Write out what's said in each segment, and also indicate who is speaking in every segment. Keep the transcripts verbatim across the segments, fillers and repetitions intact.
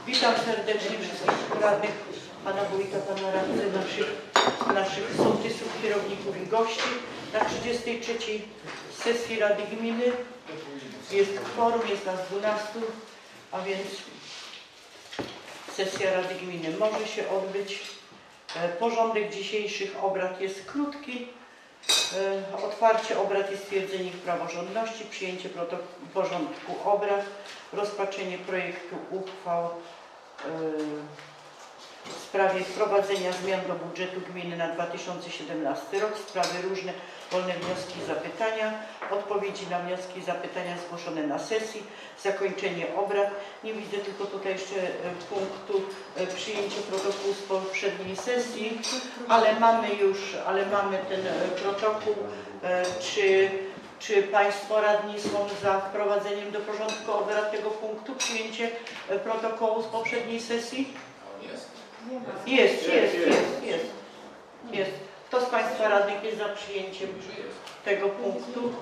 Speaker 1: Witam serdecznie wszystkich radnych, pana wójta, pana radcy, naszych, naszych sołtysów, kierowników i gości na trzydziestej trzeciej sesji Rady Gminy. Jest kworum, jest nas dwunastu, a więc sesja Rady Gminy może się odbyć. Porządek dzisiejszych obrad jest krótki. Otwarcie obrad i stwierdzenie ich praworządności, przyjęcie porządku obrad, rozpatrzenie projektu uchwał w sprawie wprowadzenia zmian do budżetu gminy na dwa tysiące siedemnasty rok, sprawy różne, wolne wnioski i zapytania, odpowiedzi na wnioski i zapytania zgłoszone na sesji, zakończenie obrad. Nie widzę tylko tutaj jeszcze punktu przyjęcie protokołu z poprzedniej sesji, ale mamy już, ale mamy ten protokół. Czy, czy Państwo radni są za wprowadzeniem do porządku obrad tego punktu, przyjęcie protokołu z poprzedniej sesji? Jest, jest, jest, jest, jest. Kto z Państwa radnych jest za przyjęciem tego punktu?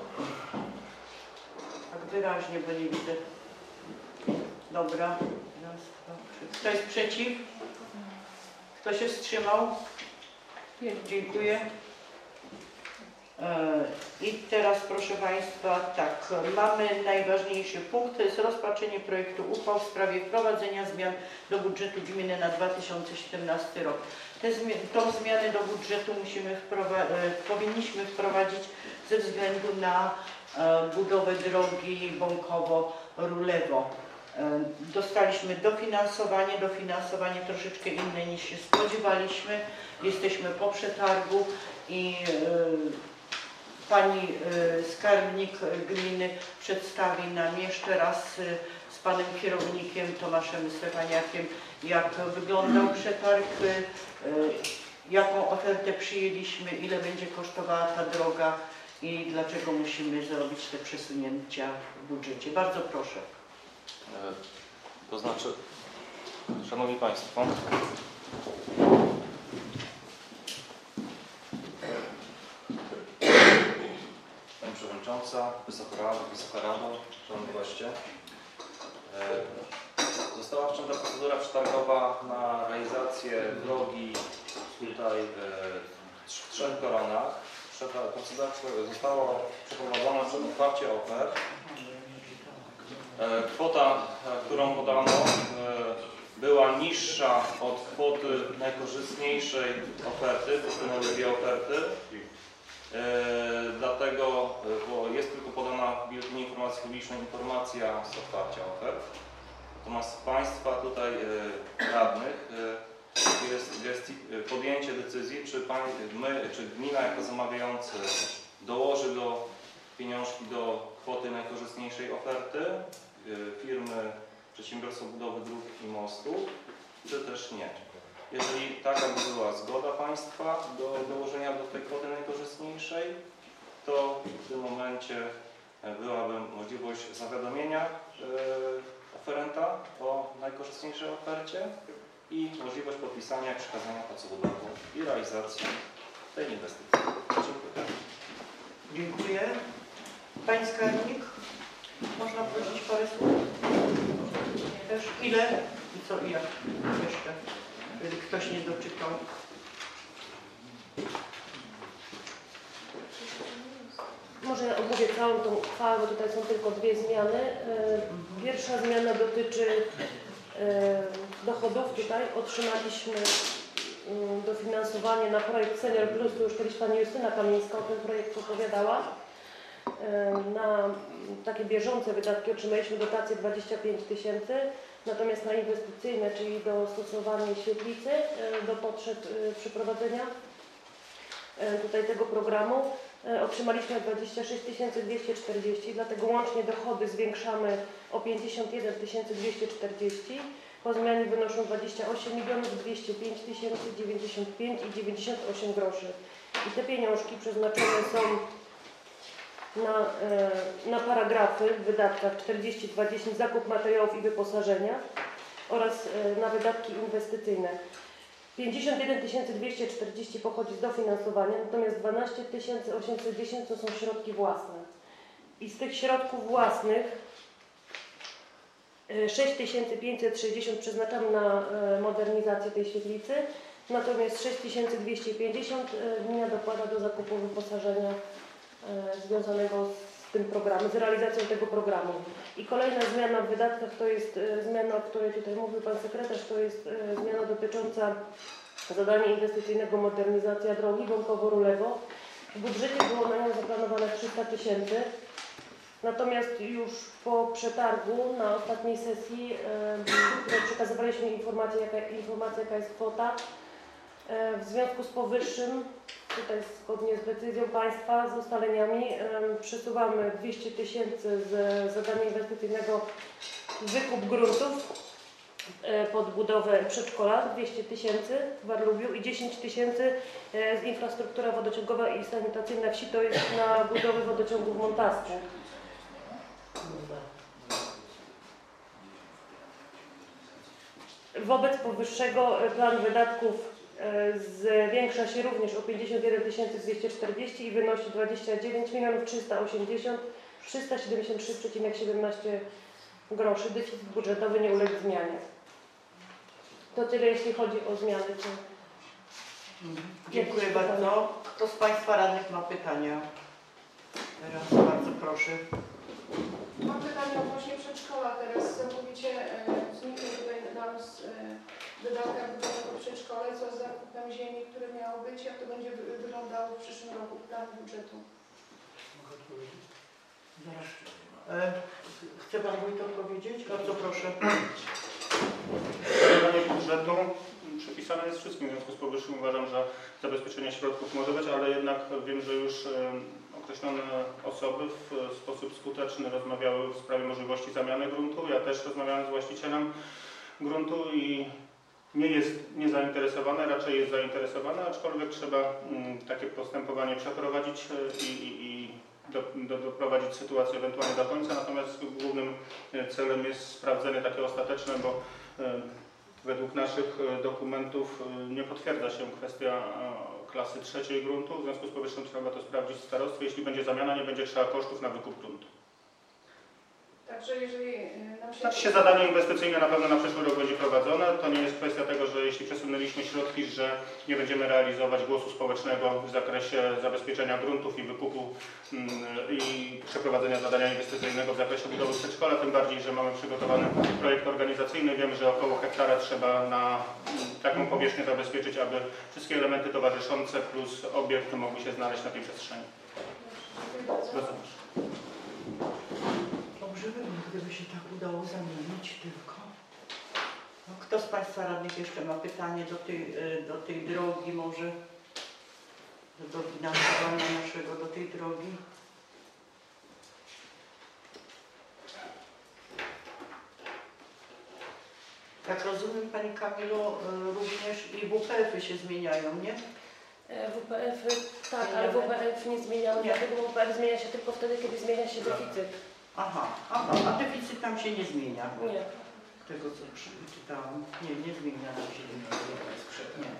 Speaker 1: Tak wyraźnie, bo nie widzę. Dobra. Raz, dwa, trzy. Kto jest przeciw? Kto się wstrzymał? Dziękuję. I teraz, proszę Państwa, tak, mamy najważniejszy punkt, to jest rozpatrzenie projektu uchwał w sprawie wprowadzenia zmian do budżetu gminy na dwa tysiące siedemnasty rok. Te zmi tą zmianę do budżetu musimy wprowa powinniśmy wprowadzić ze względu na e, budowę drogi Bąkowo-Rulewo. E, dostaliśmy dofinansowanie, dofinansowanie troszeczkę inne niż się spodziewaliśmy. Jesteśmy po przetargu i e, Pani y, skarbnik gminy przedstawi nam jeszcze raz y, z panem kierownikiem Tomaszem Stefaniakiem, jak wyglądał przetarg, y, y, jaką ofertę przyjęliśmy, ile będzie kosztowała ta droga i dlaczego musimy zrobić te przesunięcia w budżecie. Bardzo proszę.
Speaker 2: E, to znaczy, Szanowni Państwo, Pani Przewodnicząca, Wysoka Rado, Wysoka Rado, Szanowni Goście. E, została wszczęta procedura przetargowa na realizację drogi tutaj e, w Trzech Koronach. Procedura została przeprowadzona przed otwarciem ofert. E, kwota, którą podano, e, była niższa od kwoty najkorzystniejszej oferty, wpłynęły dwie oferty. E, dlatego, bo jest tylko podana w Biuletynie Informacji Publicznej informacja z otwarcia ofert. Natomiast Państwa tutaj e, radnych e, jest, jest podjęcie decyzji, czy, pań, my, czy gmina jako zamawiający dołoży do pieniążki do kwoty najkorzystniejszej oferty e, firmy Przedsiębiorstwo Budowy Dróg i Mostu, czy też nie. Jeżeli taka by była zgoda Państwa do dołożenia do tej kwoty najkorzystniejszej, to w tym momencie byłaby możliwość zawiadomienia oferenta o najkorzystniejszej ofercie i możliwość podpisania i przekazania pracownikom i realizacji tej inwestycji. Dziękuję.
Speaker 1: Dziękuję. Pani skarbnik, można prosić parę słów? Też ile i co i jak jeszcze? Jeżeli ktoś nie doczytał.
Speaker 3: Może omówię całą tą uchwałę, bo tutaj są tylko dwie zmiany. Pierwsza zmiana dotyczy dochodów. Tutaj otrzymaliśmy dofinansowanie na projekt Senior Plus, to już kiedyś Pani Justyna Kamińska o tym projekcie opowiadała. Na takie bieżące wydatki otrzymaliśmy dotację dwadzieścia pięć tysięcy, natomiast na inwestycyjne, czyli do stosowania świetlicy, do potrzeb przeprowadzenia tutaj tego programu otrzymaliśmy dwadzieścia sześć tysięcy dwieście czterdzieści, dlatego łącznie dochody zwiększamy o pięćdziesiąt jeden tysięcy dwieście czterdzieści. Po zmianie wynoszą dwadzieścia osiem milionów dwieście pięć tysięcy dziewięćdziesiąt pięć i dziewięćdziesiąt osiem groszy. I te pieniążki przeznaczone są na, na paragrafy w wydatkach czterdzieści dwa dziesięć zakup materiałów i wyposażenia oraz na wydatki inwestycyjne. pięćdziesiąt jeden tysięcy dwieście czterdzieści pochodzi z dofinansowania, natomiast dwanaście tysięcy osiemset dziesięć to są środki własne. I z tych środków własnych sześć tysięcy pięćset sześćdziesiąt przeznaczamy na modernizację tej świetlicy, natomiast sześć tysięcy dwieście pięćdziesiąt gmina dokłada do zakupu wyposażenia związanego z tym programem, z realizacją tego programu. I kolejna zmiana w wydatkach to jest zmiana, o której tutaj mówił Pan Sekretarz, to jest zmiana dotycząca zadania inwestycyjnego modernizacja drogi Bąkowo-Rulewo. W budżecie było na nią zaplanowane trzysta tysięcy, natomiast już po przetargu na ostatniej sesji, której przekazywaliśmy informację jaka, informację, jaka jest kwota, w związku z powyższym, tutaj zgodnie z decyzją Państwa, z ustaleniami, przesuwamy dwieście tysięcy z zadania inwestycyjnego wykup gruntów pod budowę przedszkola, dwieście tysięcy w Warlubiu i dziesięć tysięcy z infrastruktura wodociągowa i sanitacyjna wsi, to jest na budowę wodociągu w Montasku. Wobec powyższego plan wydatków zwiększa się również o pięćdziesiąt jeden tysięcy dwieście czterdzieści i wynosi dwadzieścia dziewięć milionów trzysta osiemdziesiąt tysięcy trzysta siedemdziesiąt trzy przecinek siedemnaście groszy. Deficyt budżetowy nie uległ zmianie. To tyle, jeśli chodzi o zmiany. Czy...
Speaker 1: Dziękuję bardzo. Kto z Państwa radnych ma pytania? Teraz bardzo proszę.
Speaker 4: Mam pytanie odnośnie przedszkola. Teraz całkowicie zniknie tutaj nam z wydatkach budowego przedszkole, co z zakupem ziemi, które miało być, jak to będzie wyglądało w przyszłym roku plan budżetu.
Speaker 1: Zaraz. E, chce Pan Wójt odpowiedzieć? Bardzo proszę.
Speaker 5: Planowanie budżetu przypisane jest wszystkim, w związku z powyższym uważam, że zabezpieczenie środków może być, ale jednak wiem, że już określone osoby w sposób skuteczny rozmawiały w sprawie możliwości zamiany gruntu. Ja też rozmawiałem z właścicielem gruntu i nie jest niezainteresowane, raczej jest zainteresowane, aczkolwiek trzeba takie postępowanie przeprowadzić i, i, i do, do, doprowadzić sytuację ewentualnie do końca. Natomiast głównym celem jest sprawdzenie takie ostateczne, bo według naszych dokumentów nie potwierdza się kwestia klasy trzeciej gruntu. W związku z powyższym trzeba to sprawdzić w starostwie. Jeśli będzie zamiana, nie będzie trzeba kosztów na wykup gruntu.
Speaker 4: Także jeżeli nam się...
Speaker 5: Znaczy się zadanie inwestycyjne na pewno na przyszły rok będzie prowadzone. To nie jest kwestia tego, że jeśli przesunęliśmy środki, że nie będziemy realizować głosu społecznego w zakresie zabezpieczenia gruntów i wykupu mm, i przeprowadzenia zadania inwestycyjnego w zakresie budowy przedszkola. Tym bardziej, że mamy przygotowany projekt organizacyjny. Wiemy, że około hektara trzeba na mm, taką powierzchnię zabezpieczyć, aby wszystkie elementy towarzyszące plus obiekt mogły się znaleźć na tej przestrzeni. Bardzo proszę.
Speaker 1: Dobrze by było, gdyby się tak udało zamienić tylko. No, kto z Państwa radnych jeszcze ma pytanie do tej, do tej drogi może? Do finansowania naszego do tej drogi? Jak rozumiem Pani Kamilu, również i W P F-y się zmieniają, nie?
Speaker 3: W P F-y, tak, ale W P F nie zmieniają,
Speaker 1: Nie.
Speaker 3: dlatego W P F zmienia się tylko wtedy, kiedy zmienia się deficyt.
Speaker 1: Aha, aha, a deficyt nam się nie zmienia.
Speaker 3: Nie.
Speaker 1: Tego co czytałam. Nie, nie zmienia nam się deficyt. Nie.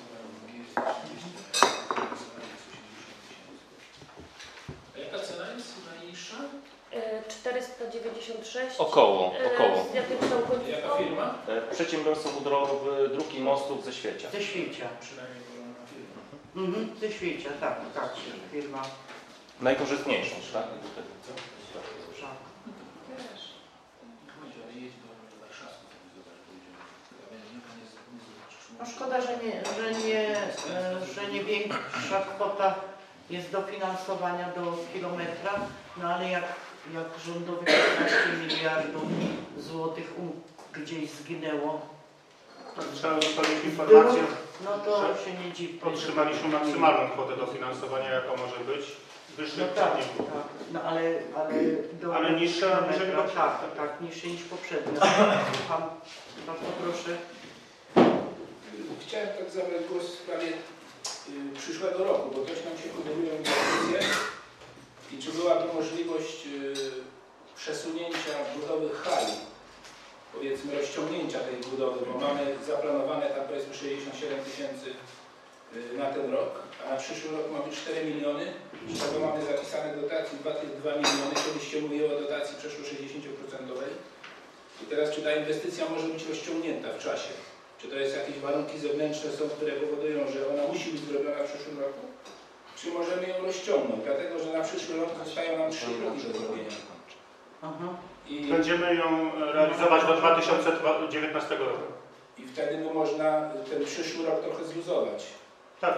Speaker 6: A jaka cena jest najniższa?
Speaker 3: czterysta dziewięćdziesiąt sześć.
Speaker 2: Około,
Speaker 3: E,
Speaker 2: około.
Speaker 3: Z jakimś tam końcówką.
Speaker 6: Jaka firma?
Speaker 2: E, Przedsiębiorstwo budowy dróg i mostów ze Świecia.
Speaker 1: Ze Świecia.
Speaker 6: Przynajmniej podobna firma.
Speaker 1: Mhm, ze Świecia, tak, tak, firma.
Speaker 2: Najkorzystniejszą, tak?
Speaker 1: Tak.
Speaker 6: Chodź, ale jedź do Warszawy, to zobacz, pójdziemy. Nie, pan nie zobaczysz.
Speaker 1: No szkoda, że nie, że nie, e, że nie większa kwota jest dofinansowania do kilometra, no ale jak, jak rządowe piętnaście miliardów złotych um, gdzieś zginęło,
Speaker 5: Trzeba zostawić informację,
Speaker 1: no to
Speaker 5: że
Speaker 1: się nie dziwi.
Speaker 5: otrzymaliśmy maksymalną kwotę dofinansowania, jaka może być.
Speaker 1: No
Speaker 5: Wyższych
Speaker 1: tak,
Speaker 5: nie było.
Speaker 1: tak, no ale, ale do
Speaker 5: Ale niższa niż
Speaker 1: kilometra,
Speaker 5: poprzednio.
Speaker 1: tak, tak, niższe niż poprzednio. Słucham, bardzo proszę.
Speaker 6: Chciałem tak zabrać głos w sprawie y, przyszłego roku, bo też nam się pojawiły inwestycje i czy byłaby możliwość y, przesunięcia budowy hali, powiedzmy rozciągnięcia tej budowy, bo mamy zaplanowane tam powiedzmy sześćdziesiąt siedem tysięcy y, na ten rok, a na przyszły rok mamy cztery miliony, z czego mamy zapisane dotacji dwa miliony, kiedyś się mówiło o dotacji przeszło sześćdziesiąt procent. I teraz czy ta inwestycja może być rozciągnięta w czasie? Czy to jest jakieś warunki zewnętrzne są, które powodują, że ona musi być zrobiona w przyszłym roku? Czy możemy ją rozciągnąć? Dlatego, że na przyszły rok zostają nam trzy kroki do zrobienia.
Speaker 1: Aha.
Speaker 6: I,
Speaker 5: Będziemy ją realizować do dwa tysiące dziewiętnastego roku.
Speaker 6: I wtedy by można ten przyszły rok trochę zluzować.
Speaker 5: Tak.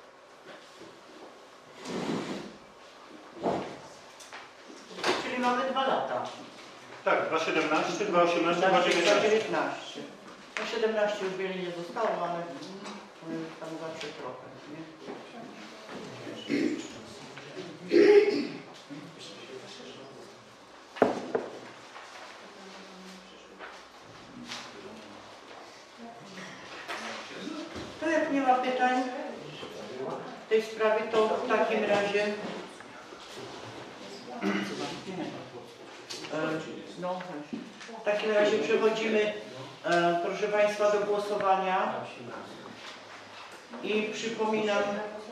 Speaker 1: Czyli mamy dwa lata.
Speaker 5: Tak, dwa tysiące siedemnaście, dwa tysiące osiemnaście, dwa tysiące dziewiętnaście.
Speaker 1: dziewiętnaście. No siedemnaście już wiele nie zostało, ale mm, tam zawsze trochę. Nie? To jak nie ma pytań w tej sprawie, to w takim razie E, no właśnie. W takim razie przechodzimy, e, proszę Państwa, do głosowania i przypominam,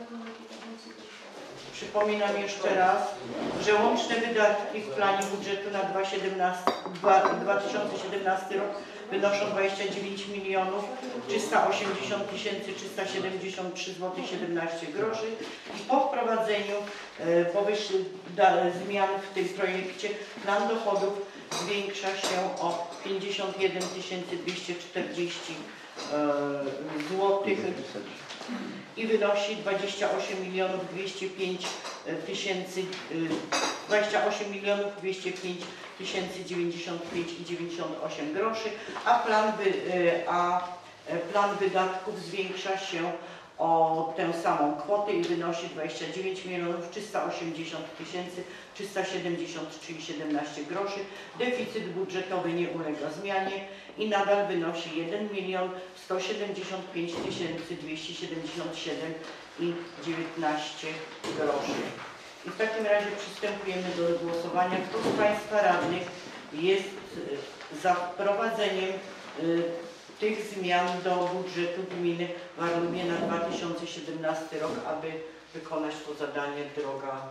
Speaker 1: przypominam jeszcze raz, że łączne wydatki w planie budżetu na dwa tysiące siedemnasty rok wynoszą dwadzieścia dziewięć milionów trzysta osiemdziesiąt tysięcy trzysta siedemdziesiąt trzy złote siedemnaście groszy i po wprowadzeniu e, powyższych zmian w tym projekcie plan dochodów zwiększa się o pięćdziesiąt jeden tysięcy dwieście czterdzieści złotych i wynosi dwadzieścia osiem milionów dwieście pięć tysięcy dwadzieścia osiem milionów dwieście pięć tysięcy dziewięćdziesiąt pięć i dziewięćdziesiąt osiem groszy, a plan, wy, a plan wydatków zwiększa się o tę samą kwotę i wynosi dwadzieścia dziewięć milionów trzysta osiemdziesiąt tysięcy trzysta siedemdziesiąt trzy i siedemnaście groszy. Deficyt budżetowy nie ulega zmianie i nadal wynosi jeden milion sto siedemdziesiąt pięć tysięcy dwieście siedemdziesiąt siedem i dziewiętnaście groszy. I w takim razie przystępujemy do głosowania. Kto z Państwa radnych jest za wprowadzeniem y, tych zmian do budżetu gminy Warlubię na dwa tysiące siedemnasty rok, aby wykonać to zadanie droga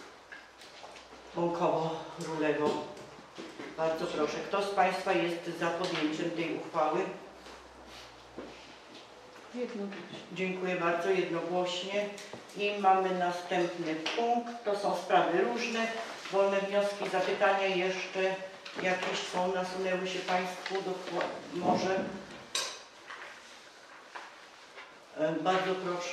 Speaker 1: Bąkowo-Rulewo? Bardzo proszę. Kto z Państwa jest za podjęciem tej uchwały? Dziękuję bardzo, jednogłośnie. I mamy następny punkt. To są sprawy różne. Wolne wnioski, zapytania jeszcze jakieś są, nasunęły się Państwu do może? E, bardzo proszę.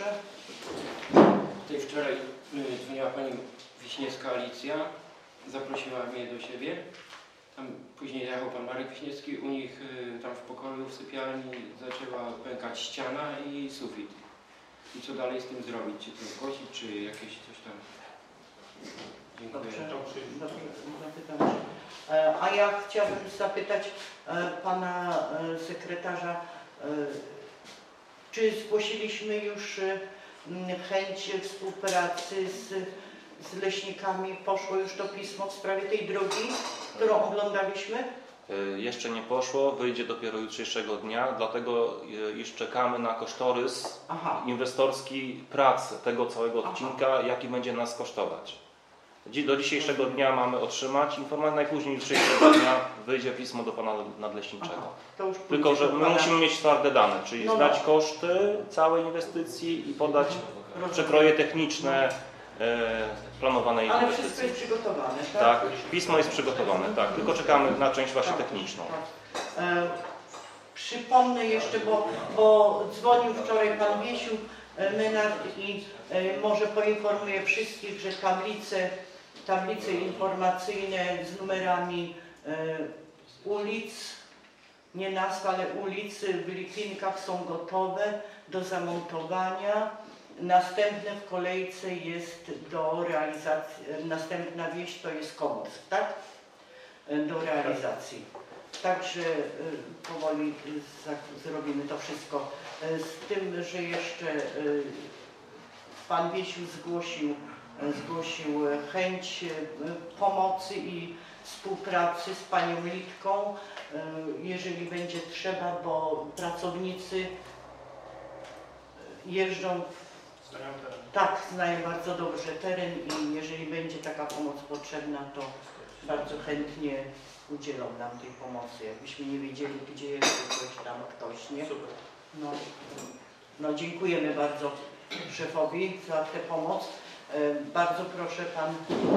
Speaker 7: Tutaj wczoraj y, dzwoniła pani Wiśniewska Alicja, zaprosiła mnie do siebie. Tam później jechał pan Marek Wiśniewski, u nich y, tam w pokoju, w sypialni zaczęła pękać ściana i sufit. I co dalej z tym zrobić? Czy to zgłosić, czy jakieś coś tam? Dziękuję.
Speaker 1: Dobrze, dobrze, zapytam się. E, a ja chciałabym zapytać e, pana e, sekretarza, e, czy zgłosiliśmy już e, chęć współpracy z, z leśnikami? Poszło już to pismo w sprawie tej drogi, którą oglądaliśmy?
Speaker 2: Y, Jeszcze nie poszło, wyjdzie dopiero jutrzejszego dnia, dlatego y, iż czekamy na kosztorys
Speaker 1: Aha.
Speaker 2: inwestorski pracy tego całego odcinka, jaki będzie nas kosztować. Dzi- Do dzisiejszego dnia mamy otrzymać informację, najpóźniej jutrzejszego dnia wyjdzie pismo do pana nadleśniczego.
Speaker 1: Aha. To już
Speaker 2: Tylko, że
Speaker 1: pójdzie do
Speaker 2: my
Speaker 1: pana-
Speaker 2: musimy mieć twarde dane, czyli
Speaker 1: No.
Speaker 2: znać koszty całej inwestycji i podać przekroje techniczne e, planowanej
Speaker 1: Ale
Speaker 2: inwestycji.
Speaker 1: wszystko jest przygotowane, tak?
Speaker 2: Tak, pismo jest przygotowane, tak, tylko czekamy na część właśnie techniczną.
Speaker 1: Tak. E, przypomnę jeszcze, bo, bo dzwonił wczoraj pan Wiesiu e, Menard i e, może poinformuję wszystkich, że tablice, tablice informacyjne z numerami e, ulic, nie nazw, ale ulic w Lipinkach są gotowe do zamontowania. Następne w kolejce jest do realizacji, następna wieś to jest Komorz, tak? Do realizacji. Także y, powoli y, za- zrobimy to wszystko. Y, Z tym, że jeszcze y, pan Wiesiu zgłosił, y, zgłosił chęć y, pomocy i współpracy z panią Litką, y, jeżeli będzie trzeba, bo pracownicy jeżdżą w
Speaker 5: Znają teren.
Speaker 1: tak, znają bardzo dobrze teren i jeżeli będzie taka pomoc potrzebna, to bardzo chętnie udzielą nam tej pomocy, jakbyśmy nie wiedzieli, gdzie jest ktoś tam, ktoś, nie?
Speaker 5: Super.
Speaker 1: No, no dziękujemy bardzo szefowi za tę pomoc. E, bardzo proszę pan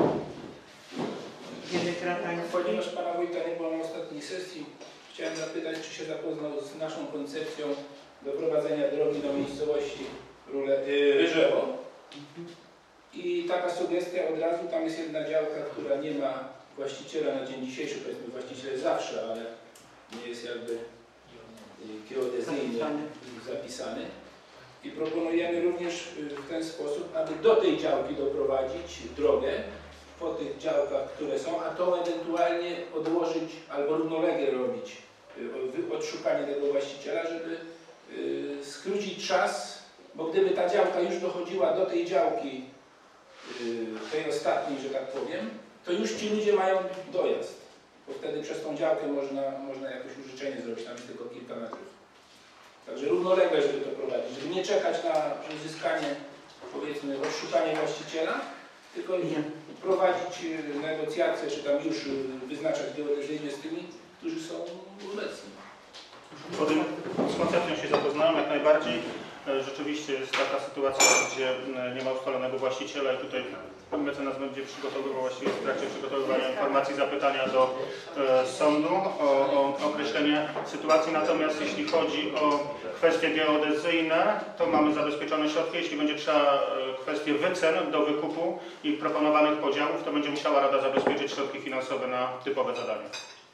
Speaker 1: Gierek Ratański.
Speaker 6: Ponieważ pana wójta nie było na ostatniej sesji, chciałem zapytać, czy się zapoznał z naszą koncepcją doprowadzenia drogi do miejscowości Rule, y, Ryżewo. I taka sugestia od razu, tam jest jedna działka, która nie ma właściciela na dzień dzisiejszy, powiedzmy właściciel jest zawsze, ale nie jest jakby y, geodezyjnie zapisany. I proponujemy również y, w ten sposób, aby do tej działki doprowadzić drogę po tych działkach, które są, a to ewentualnie odłożyć albo równolegle robić y, odszukanie tego właściciela, żeby y, skrócić czas, bo gdyby ta działka już dochodziła do tej działki, y, tej ostatniej, że tak powiem, to już ci ludzie mają dojazd, bo wtedy przez tą działkę można, można jakoś użyczenie zrobić, tam jest tylko kilka metrów. Także równolegle, żeby to prowadzić, żeby nie czekać na uzyskanie, powiedzmy, odszukanie właściciela, tylko prowadzić negocjacje, czy tam już wyznaczać geodezyjnie z tymi, którzy są obecni.
Speaker 5: Z koncepcją się zapoznałem jak najbardziej. Rzeczywiście jest taka sytuacja, gdzie nie ma ustalonego właściciela i tutaj pan mecenas będzie przygotowywał, właściwie w trakcie przygotowywania informacji, zapytania do e, sądu o, o określenie sytuacji. Natomiast jeśli chodzi o kwestie geodezyjne, to mamy zabezpieczone środki. Jeśli będzie trzeba e, kwestie wycen do wykupu i proponowanych podziałów, to będzie musiała Rada zabezpieczyć środki finansowe na typowe zadania.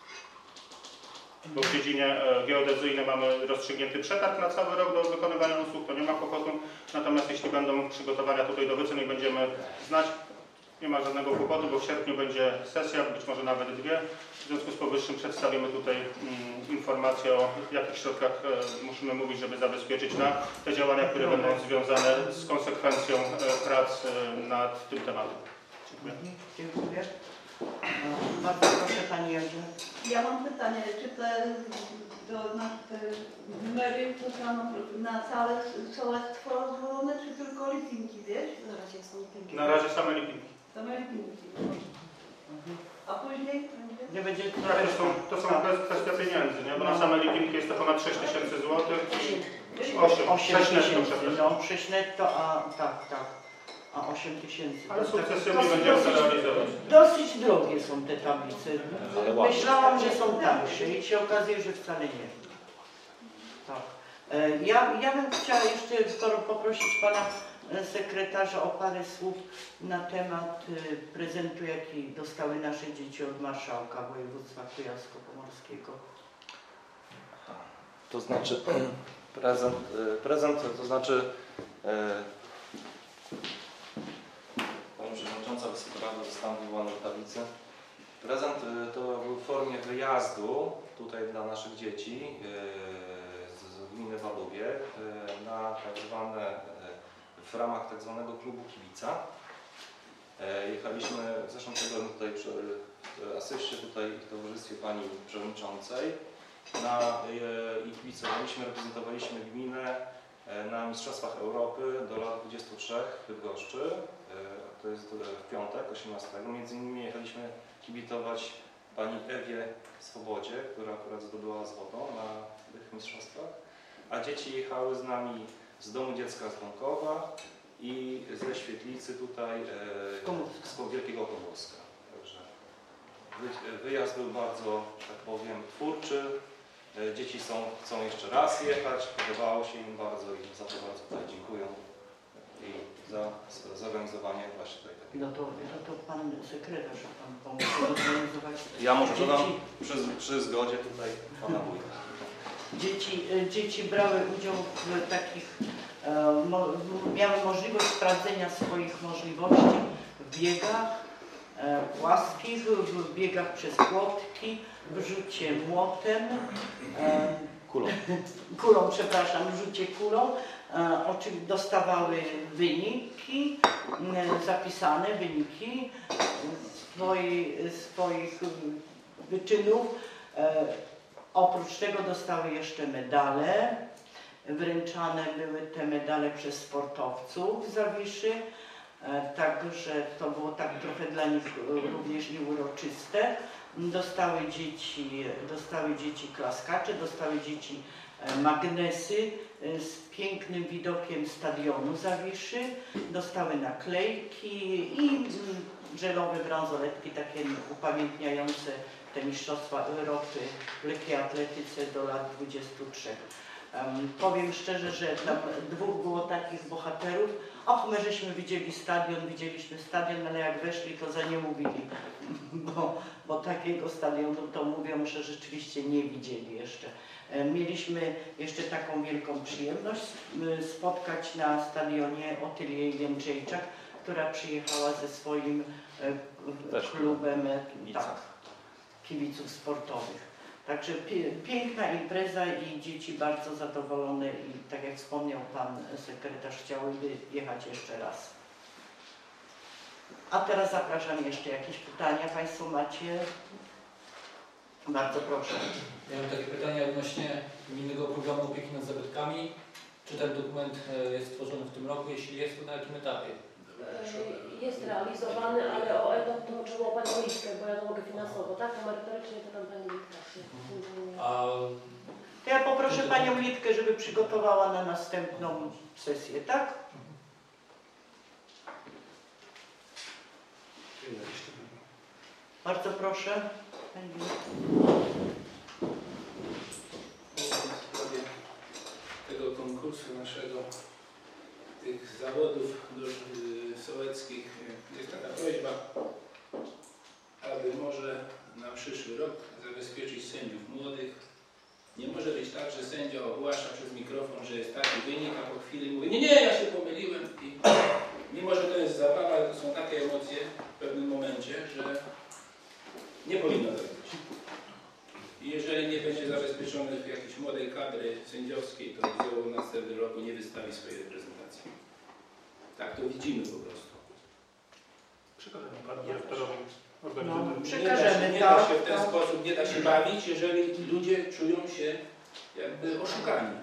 Speaker 5: Bo w dziedzinie geodezyjnej mamy rozstrzygnięty przetarg na cały rok do wykonywania usług, to nie ma kłopotu. Natomiast jeśli będą przygotowania tutaj do wycen i będziemy znać, nie ma żadnego kłopotu, bo w sierpniu będzie sesja, być może nawet dwie. W związku z powyższym przedstawimy tutaj mm, informację o jakich środkach e, musimy mówić, żeby zabezpieczyć na te działania, które będą związane z konsekwencją e, prac e, nad tym tematem. Dziękuję.
Speaker 1: Dziękuję. Bardzo proszę Pani Jadzie.
Speaker 8: Ja mam pytanie, czy te, do, na te numery to samo na całe sołectwo rozwolone, czy tylko Lipinki, wiesz?
Speaker 3: Na razie są Lipinki.
Speaker 5: Na razie same Lipinki.
Speaker 8: Same Lipinki. A później będzie?
Speaker 1: Nie będzie
Speaker 5: Tak, to są, to są kwestia pieniędzy, nie? Bo na same Lipinki jest to ponad sześć tysięcy złotych i osiem,
Speaker 1: osiem
Speaker 5: sześć netto,
Speaker 1: tysięcy,
Speaker 5: przepraszam.
Speaker 1: no sześć netto, a tak, tak. A osiem tysięcy.
Speaker 5: Ale
Speaker 1: To
Speaker 5: sukcesywnie
Speaker 1: dosyć-
Speaker 5: będziemy to
Speaker 1: dosyć-
Speaker 5: realizować.
Speaker 1: Dosyć drogie są te tablice.
Speaker 2: Ale ładne.
Speaker 1: Myślałam, że są tańsze i się okazuje, że wcale nie. Tak. E, Ja, ja bym chciała jeszcze po- poprosić Pana e, sekretarza o parę słów na temat e, prezentu, jaki dostały nasze dzieci od marszałka województwa kujawsko-pomorskiego.
Speaker 2: To znaczy prezent, y, prezent to znaczy y, Pani Przewodnicząca, Wysoka Rada, zostałam wywołany do tablicy. Prezent y, to był w formie wyjazdu tutaj dla naszych dzieci y, z gminy Walubię y, na tak zwane, y, w ramach tak zwanego klubu kibica. Y, jechaliśmy, zresztą tego tutaj przy y, asyście tutaj w towarzystwie Pani Przewodniczącej. Na, i kibicowaliśmy, reprezentowaliśmy gminę na Mistrzostwach Europy do lat dwudziestu trzech w Bydgoszczy. To jest w piątek, osiemnastego. Między innymi jechaliśmy kibicować pani Ewie Swobodzie, która akurat zdobyła złoto na tych mistrzostwach. A dzieci jechały z nami z Domu Dziecka z Bąkowa i ze Świetlicy tutaj z Wielkiego Pomorska. Także wyjazd był bardzo, tak powiem, twórczy. Dzieci są, chcą jeszcze raz jechać, podobało się im bardzo i za to bardzo tutaj dziękuję i za zorganizowanie właśnie tutaj takiego.
Speaker 1: No to, no to Pan sekretarz Pan pomógł zorganizować.
Speaker 2: Ja może dodam
Speaker 1: Dzieci-
Speaker 2: przy, przy zgodzie tutaj Pana wójta.
Speaker 1: Dzieci, e, dzieci brały udział w takich, e, mo, miały możliwość sprawdzenia swoich możliwości w biegach e, płaskich, w biegach przez płotki, w rzucie młotem, e,
Speaker 2: Kulą.
Speaker 1: kulą, przepraszam, w rzucie kulą. E, oczywiście dostawały wyniki, e, zapisane wyniki swoi, swoich wyczynów. E, Oprócz tego dostały jeszcze medale. Wręczane były te medale przez sportowców z Zawiszy. E, Także to było tak trochę dla nich również i uroczyste. Dostały dzieci, dostały dzieci klaskacze, dostały dzieci magnesy z pięknym widokiem stadionu Zawiszy, dostały naklejki i żelowe bransoletki takie upamiętniające te Mistrzostwa Europy w lekkiej atletyce do lat dwudziestu trzech. Um, powiem szczerze, że tam dwóch było takich bohaterów. Och, my żeśmy widzieli stadion, widzieliśmy stadion, ale jak weszli, to za nie mówili, bo, bo takiego stadionu to mówią, że rzeczywiście nie widzieli jeszcze. Mieliśmy jeszcze taką wielką przyjemność spotkać na stadionie Otylię Jędrzejczak, która przyjechała ze swoim
Speaker 2: Też
Speaker 1: klubem
Speaker 2: kibica.
Speaker 1: tak, kibiców sportowych. Także piękna impreza i dzieci bardzo zadowolone i tak jak wspomniał Pan sekretarz, chciałyby jechać jeszcze raz. A teraz zapraszam jeszcze jakieś pytania. Państwo macie? Bardzo proszę.
Speaker 9: Ja mam takie pytanie odnośnie gminnego programu opieki nad zabytkami. Czy ten dokument jest stworzony w tym roku? Jeśli jest, to na jakim etapie?
Speaker 3: Jest realizowany, ale o etap to trzeba Panią Litkę, bo ja to mogę finansowo, tak? A merytorycznie to tam Pani Litka się tym zajmuje.
Speaker 9: A
Speaker 1: To ja poproszę Panią Litkę, żeby przygotowała na następną sesję, tak? Bardzo proszę. Pani Litka.
Speaker 6: W sprawie tego konkursu naszego, tych zawodów do, y, sołeckich, y, jest taka prośba, aby może na przyszły rok zabezpieczyć sędziów młodych. Nie może być tak, że sędzia ogłasza przez mikrofon, że jest taki wynik, a po chwili mówi: nie, nie, ja się pomyliłem. I mimo, że to jest zabawa, ale to są takie emocje w pewnym momencie, że nie powinno tak być. I jeżeli nie będzie zabezpieczonych jakiejś młodej kadry sędziowskiej, to w następnym roku nie wystawi swojej reprezentacji. Tak to widzimy po prostu.
Speaker 5: Przekażemy Panu Dyrektorowi
Speaker 1: No,
Speaker 5: organizatorów.
Speaker 1: przekażemy,
Speaker 6: nie da się, nie da
Speaker 1: tak,
Speaker 6: się w ten
Speaker 1: tak.
Speaker 6: sposób, nie da się bawić, jeżeli ludzie czują się jakby oszukani.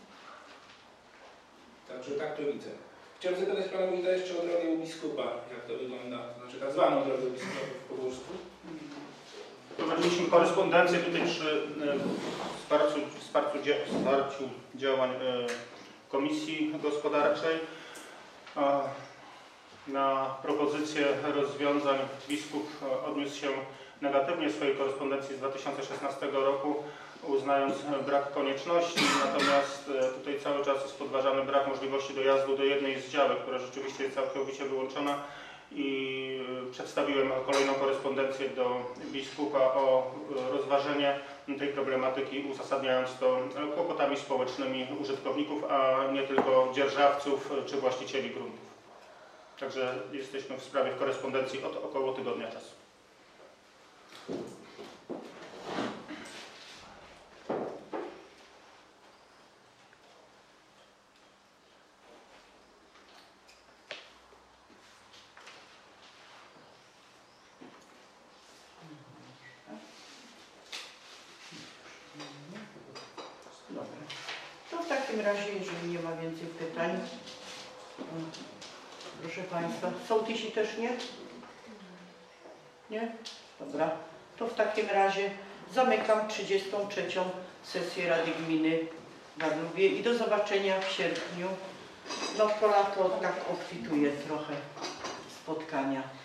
Speaker 6: Także tak to widzę. Chciałbym zapytać Pana Wójta jeszcze o drogę u biskupa, jak to wygląda, znaczy tak zwaną drogę u biskupa w Powórzsku.
Speaker 5: Prowadziliśmy korespondencję tutaj przy e, wsparciu, wsparciu, dzia- wsparciu działań e, Komisji Gospodarczej. A na propozycję rozwiązań biskup e, odniósł się negatywnie w swojej korespondencji z dwa tysiące szesnastego roku, uznając brak konieczności, natomiast e, tutaj cały czas jest podważany brak możliwości dojazdu do jednej z działek, która rzeczywiście jest całkowicie wyłączona. I przedstawiłem kolejną korespondencję do biskupa o rozważenie tej problematyki, uzasadniając to kłopotami społecznymi użytkowników, a nie tylko dzierżawców czy właścicieli gruntów. Także jesteśmy w sprawie w korespondencji od około tygodnia czasu.
Speaker 1: Dobra. To w takim razie, jeżeli nie ma więcej pytań, proszę Państwa, sołtysi też nie? Nie? Dobra. To w takim razie zamykam trzydziestą trzecią sesję Rady Gminy w Barnowie i do zobaczenia w sierpniu. No to lato tak obfituje trochę spotkania.